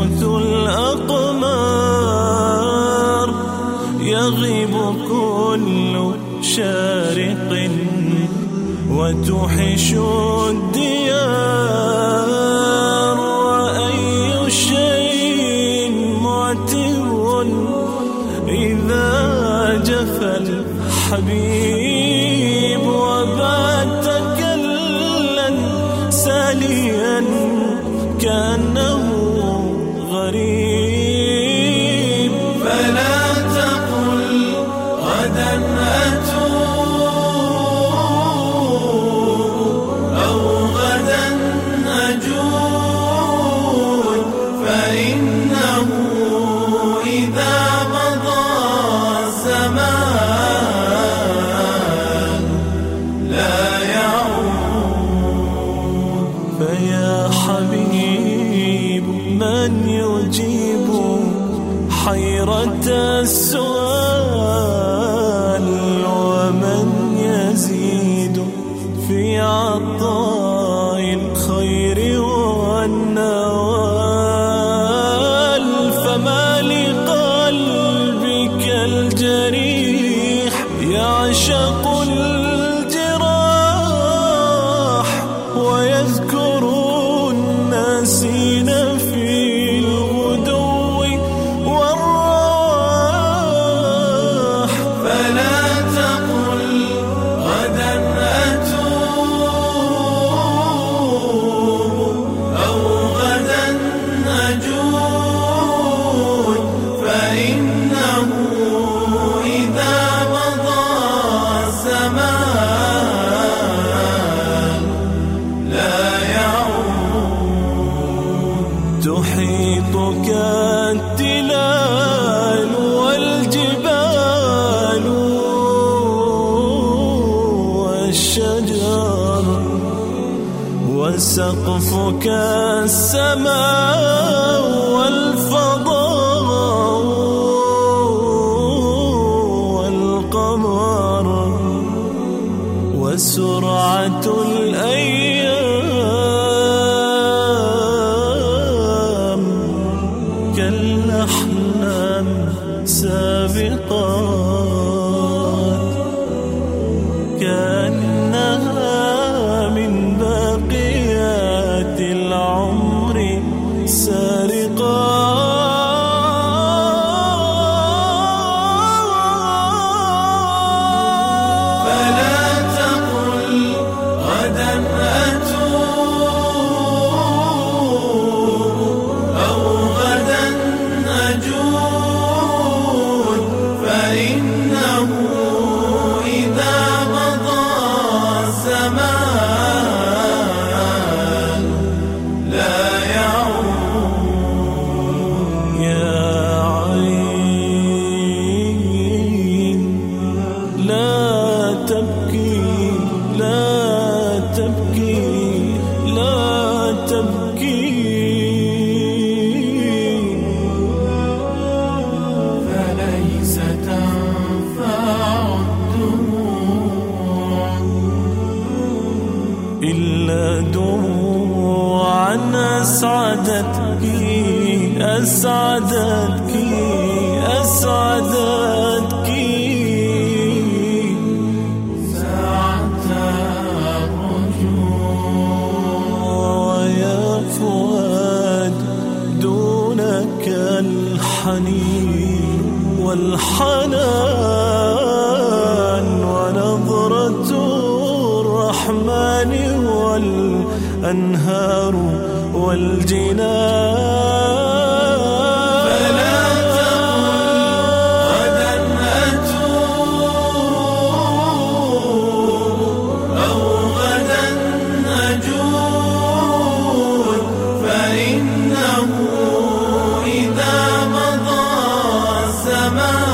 تبث الأقمار، يغيب كل شارق وتوحش الديار. وأي شيء معتر إذا جفى الحبيب، وبات كلا ساليا كأنه غريب. فلا تقل غدا أتوب أو غدا أجود، فإنه إذا مضى الزمان لا يعود. فيا حبيب من يجيب حيرة السؤال، ومن يزيد في عطاء الخير والنوال. فما لقلبك الجريح يعشق الجراح، ويذكر الناسين في الغدو والرواح. فلا تقل غدا أتوب أو غدا أجود، فإنه إذا مضى الزمان لا يعود. تحيطك التلال والجبال والشجر، وسقفك السماء والفضاء والقمر، وسرعة الأيام كالأحلام سابقات، كأنها من باقيات العمر سارقات. فلا تقل غدا أتوب أو غدا أجود، فإنه إذا مضى الزمان لا يعود. يا عين لا تبكي لا تبكي لا تبكي، فليس تنفع الدموع إلا دموعا أسعدتك أسعدتك أسعدتك. ساعة الرجوع، ويا فؤاد دونك الحنين والحنان، ونظرة الرحمن والأنهار والجنان. فلا تقل غدا أتوب أو غدا أجود، فإنه إذا مضى الزمان